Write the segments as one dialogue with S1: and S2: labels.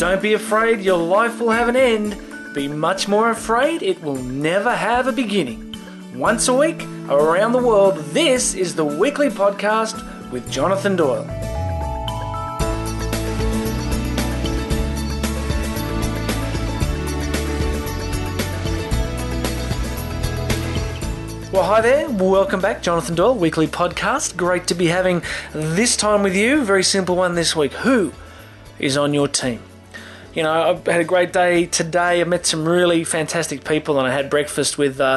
S1: Don't be afraid your life will have an end. Be much more afraid it will never have a beginning. Once a week, around the world, this is the weekly podcast with Jonathan Doyle. Well, hi there. Welcome back. Jonathan Doyle, weekly podcast. Great to be having this time with you. Very simple one this week. Who is on your team? You know, I've had a great day today. I met some really fantastic people, and I had breakfast with a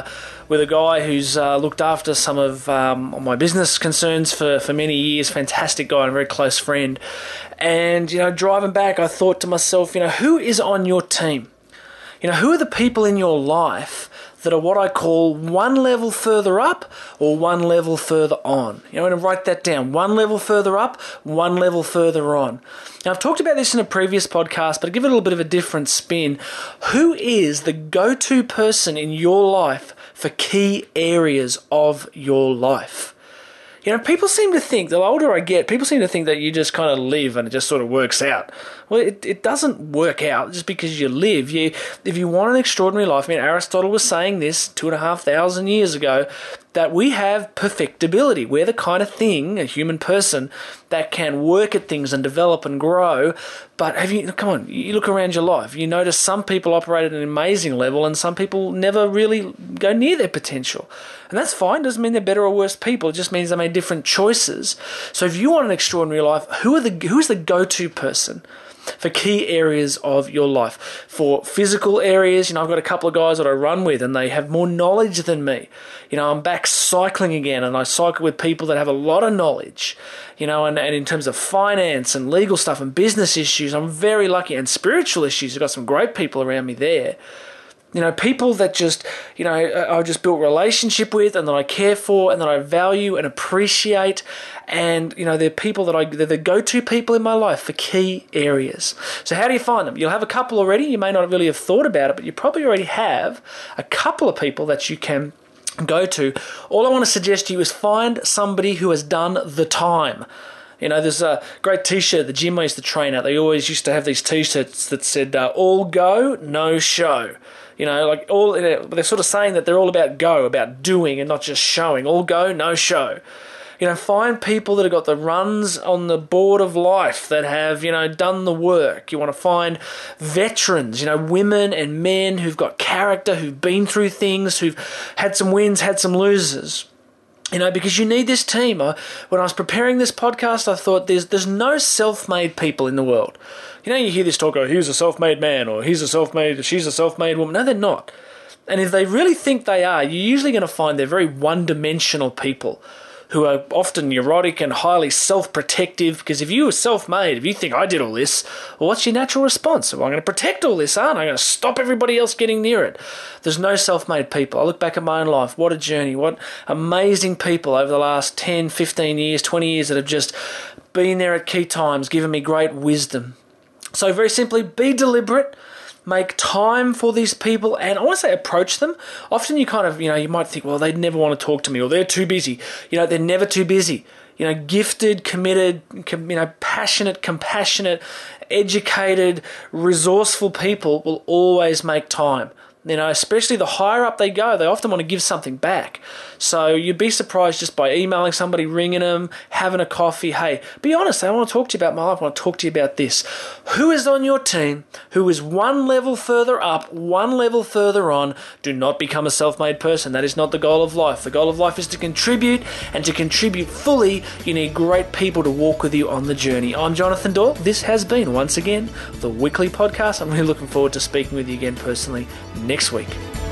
S1: guy who's looked after some of my business concerns for many years. Fantastic guy and a very close friend. And, you know, driving back, I thought to myself, you know, who is on your team? You know, who are the people in your life that are what I call one level further up or one level further on? You know, I'm going to write that down. One level further up, one level further on. Now, I've talked about this in a previous podcast, but I'll give it a little bit of a different spin. Who is the go-to person in your life for key areas of your life? You know, people seem to think, the older I get, people seem to think that you just kind of live and it just sort of works out. Well, it doesn't work out just because you live. If you want an extraordinary life, I mean, Aristotle was saying this 2,500 years ago, that we have perfectibility. We're the kind of thing, a human person, that can work at things and develop and grow. But come on, you look around your life, you notice some people operate at an amazing level and some people never really go near their potential. And that's fine. Doesn't mean they're better or worse people. It just means they made different choices. So if you want an extraordinary life, who's the go-to person for key areas of your life? For physical areas, you know, I've got a couple of guys that I run with and they have more knowledge than me. You know, I'm back cycling again and I cycle with people that have a lot of knowledge, you know, and in terms of finance and legal stuff and business issues, I'm very lucky. And spiritual issues, I've got some great people around me there. You know, people that just, you know, I've just built a relationship with and that I care for and that I value and appreciate. And, you know, they're people they're the go-to people in my life for key areas. So how do you find them? You'll have a couple already. You may not really have thought about it, but you probably already have a couple of people that you can go to. All I want to suggest to you is find somebody who has done the time. You know, there's a great T-shirt at the gym I used to train at. They always used to have these T-shirts that said, all go, no show. You know, like they're sort of saying that they're all about go, about doing and not just showing. All go, no show. You know, find people that have got the runs on the board of life, that have, you know, done the work. You want to find veterans, you know, women and men who've got character, who've been through things, who've had some wins, had some losers. You know, because you need this team. When I was preparing this podcast, I thought there's no self-made people in the world. You know, you hear this talk, he's a self-made man, or she's a self-made woman. No, they're not. And if they really think they are, you're usually going to find they're very one-dimensional people who are often neurotic and highly self-protective, because if you were self-made, if you think, I did all this, well, what's your natural response? Well, I'm going to protect all this, aren't I? I'm going to stop everybody else getting near it. There's no self-made people. I look back at my own life. What a journey. What amazing people over the last 10, 15 years, 20 years that have just been there at key times, given me great wisdom. So very simply, be deliberate. Make time for these people, and I want to say approach them. Often you kind of, you know, you might think, well, they'd never want to talk to me, or they're too busy. You know, they're never too busy. You know, gifted, committed, you know, passionate, compassionate, educated, resourceful people will always make time. You know, especially the higher up they go, they often want to give something back. So you'd be surprised just by emailing somebody, ringing them, having a coffee. Hey, be honest, I want to talk to you about my life. I want to talk to you about this. Who is on your team? Who is one level further up, one level further on? Do not become a self-made person. That is not the goal of life. The goal of life is to contribute, and to contribute fully, you need great people to walk with you on the journey. I'm Jonathan Doyle. This has been, once again, the weekly podcast. I'm really looking forward to speaking with you again personally next week.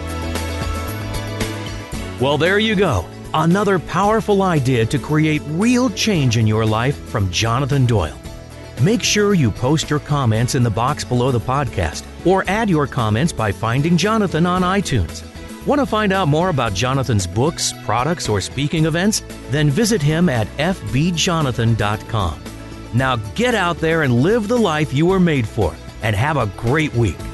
S2: Well, there you go. Another powerful idea to create real change in your life from Jonathan Doyle. Make sure you post your comments in the box below the podcast, or add your comments by finding Jonathan on iTunes. Want to find out more about Jonathan's books, products, or speaking events? Then visit him at fbjonathan.com. Now get out there and live the life you were made for, and have a great week.